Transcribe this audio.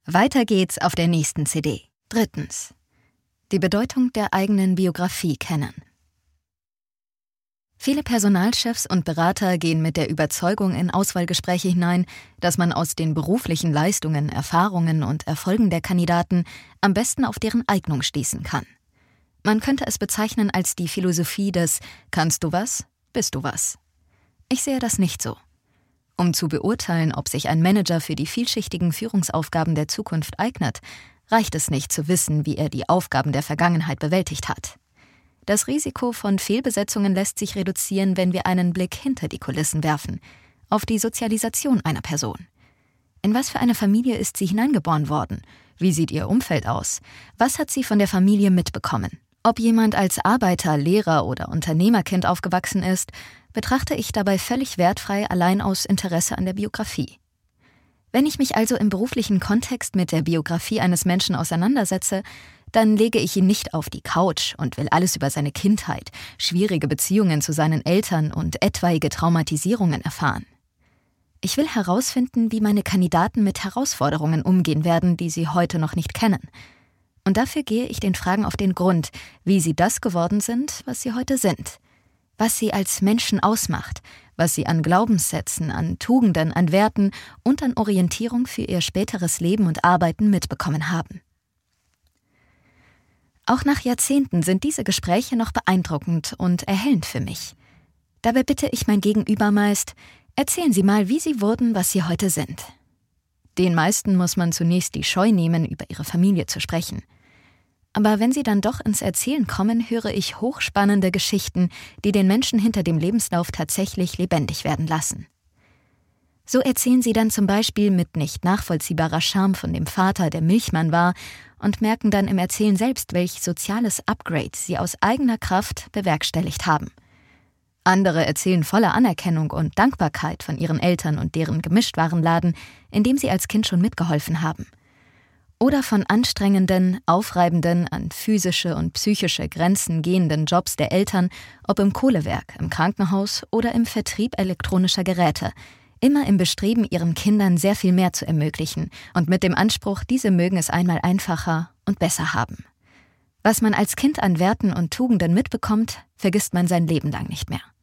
Weiter geht's auf der nächsten CD. 3. Die Bedeutung der eigenen Biografie kennen. Viele Personalchefs und Berater gehen mit der Überzeugung in Auswahlgespräche hinein, dass man aus den beruflichen Leistungen, Erfahrungen und Erfolgen der Kandidaten am besten auf deren Eignung schließen kann. Man könnte es bezeichnen als die Philosophie des „Kannst du was, bist du was". Ich sehe das nicht so. Um zu beurteilen, ob sich ein Manager für die vielschichtigen Führungsaufgaben der Zukunft eignet, reicht es nicht zu wissen, wie er die Aufgaben der Vergangenheit bewältigt hat. Das Risiko von Fehlbesetzungen lässt sich reduzieren, wenn wir einen Blick hinter die Kulissen werfen, auf die Sozialisation einer Person. In was für eine Familie ist sie hineingeboren worden? Wie sieht ihr Umfeld aus? Was hat sie von der Familie mitbekommen? Ob jemand als Arbeiter, Lehrer oder Unternehmerkind aufgewachsen ist, betrachte ich dabei völlig wertfrei allein aus Interesse an der Biografie. Wenn ich mich also im beruflichen Kontext mit der Biografie eines Menschen auseinandersetze, dann lege ich ihn nicht auf die Couch und will alles über seine Kindheit, schwierige Beziehungen zu seinen Eltern und etwaige Traumatisierungen erfahren. Ich will herausfinden, wie meine Kandidaten mit Herausforderungen umgehen werden, die sie heute noch nicht kennen. Und dafür gehe ich den Fragen auf den Grund, wie sie das geworden sind, was sie heute sind. Was sie als Menschen ausmacht, was sie an Glaubenssätzen, an Tugenden, an Werten und an Orientierung für ihr späteres Leben und Arbeiten mitbekommen haben. Auch nach Jahrzehnten sind diese Gespräche noch beeindruckend und erhellend für mich. Dabei bitte ich mein Gegenüber meist, erzählen Sie mal, wie Sie wurden, was Sie heute sind. Den meisten muss man zunächst die Scheu nehmen, über ihre Familie zu sprechen. Aber wenn sie dann doch ins Erzählen kommen, höre ich hochspannende Geschichten, die den Menschen hinter dem Lebenslauf tatsächlich lebendig werden lassen. So erzählen sie dann zum Beispiel mit nicht nachvollziehbarer Scham von dem Vater, der Milchmann war, und merken dann im Erzählen selbst, welch soziales Upgrade sie aus eigener Kraft bewerkstelligt haben. Andere erzählen voller Anerkennung und Dankbarkeit von ihren Eltern und deren Gemischtwarenladen, in dem sie als Kind schon mitgeholfen haben. Oder von anstrengenden, aufreibenden, an physische und psychische Grenzen gehenden Jobs der Eltern, ob im Kohlewerk, im Krankenhaus oder im Vertrieb elektronischer Geräte, immer im Bestreben, ihren Kindern sehr viel mehr zu ermöglichen und mit dem Anspruch, diese mögen es einmal einfacher und besser haben. Was man als Kind an Werten und Tugenden mitbekommt, vergisst man sein Leben lang nicht mehr.